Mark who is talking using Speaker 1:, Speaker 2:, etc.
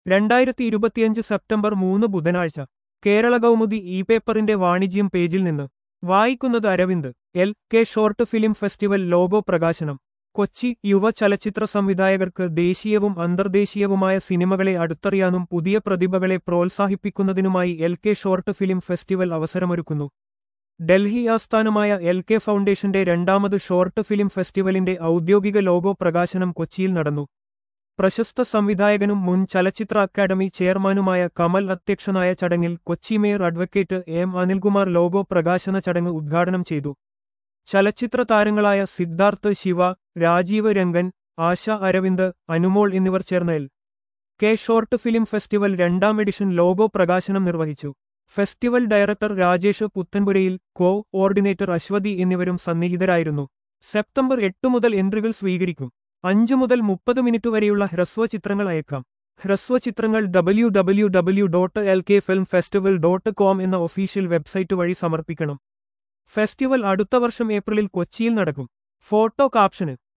Speaker 1: 2025 September 3 ബുധനാഴ്ച Kerala Kaumudi E പേപ്പറിന്റെ വാണിജ്യം പേജിൽ നിന്ന് വായിക്കുന്നത് Aravind. L K short film festival logo പ്രകാശനം. കൊച്ചി. യുവ ചലച്ചിത്ര സംവിധായകർക്ക് ദേശീയവും അന്തർദേശീയവുമായ സിനിമകളെ അടുത്തറിയാനും പുതിയ പ്രതിഭകളെ പ്രോത്സാഹിപ്പിക്കുന്നതിനുമായി എൽ.കെ ഷോർട്ട് ഫിലിം ഫെസ്റ്റിവൽ അവസരമൊരുക്കുന്നു. ഡൽഹി ആസ്ഥാനമായ എൽ.കെ ഫൗണ്ടേഷന്റെ രണ്ടാമത് ഷോർട്ട് ഫിലിം ഫെസ്റ്റിവലിന്റെ ഔദ്യോഗിക ലോഗോ പ്രകാശനം കൊച്ചിയിൽ നടന്നു. പ്രശസ്ത സംവിധായകനും മുൻ ചലച്ചിത്ര അക്കാദമി ചെയർമാനുമായ കമൽ അധ്യക്ഷനായ ചടങ്ങിൽ Kochi mayor advocate M Anilkumar logo പ്രകാശന ചടങ്ങ് ഉദ്ഘാടനം ചെയ്തു. ചലച്ചിത്ര താരങ്ങളായ സിദ്ധാർത്ഥ് ശിവ, രാജീവ് രംഗൻ, ആശ അരവിന്ദ്, അനുമോൾ എന്നിവർ ചേർന്ന് എൽ.കെ ഷോർട്ട് ഫിലിം ഫെസ്റ്റിവൽ രണ്ടാം എഡിഷൻ ലോഗോ പ്രകാശനം നിർവഹിച്ചു. Festival director Rajesh Puthenpurayil, coordinator Aswathy എന്നിവരും സന്നിഹിതരായിരുന്നു. സെപ്റ്റംബർ 8 മുതൽ എൻട്രികൾ സ്വീകരിക്കും. 5 മുതൽ 30 മിനിറ്റ് വരെയുള്ള ഹ്രസ്വ ചിത്രങ്ങൾ അയക്കാം. ഹ്രസ്വ ചിത്രങ്ങൾ www.lkfilmfestival.com എന്ന ഒഫീഷ്യൽ വെബ്സൈറ്റ് വഴി സമർപ്പിക്കണം. ഫെസ്റ്റിവൽ അടുത്ത വർഷം ഏപ്രിലിൽ കൊച്ചിയിൽ നടക്കും. ഫോട്ടോ കാപ്ഷന്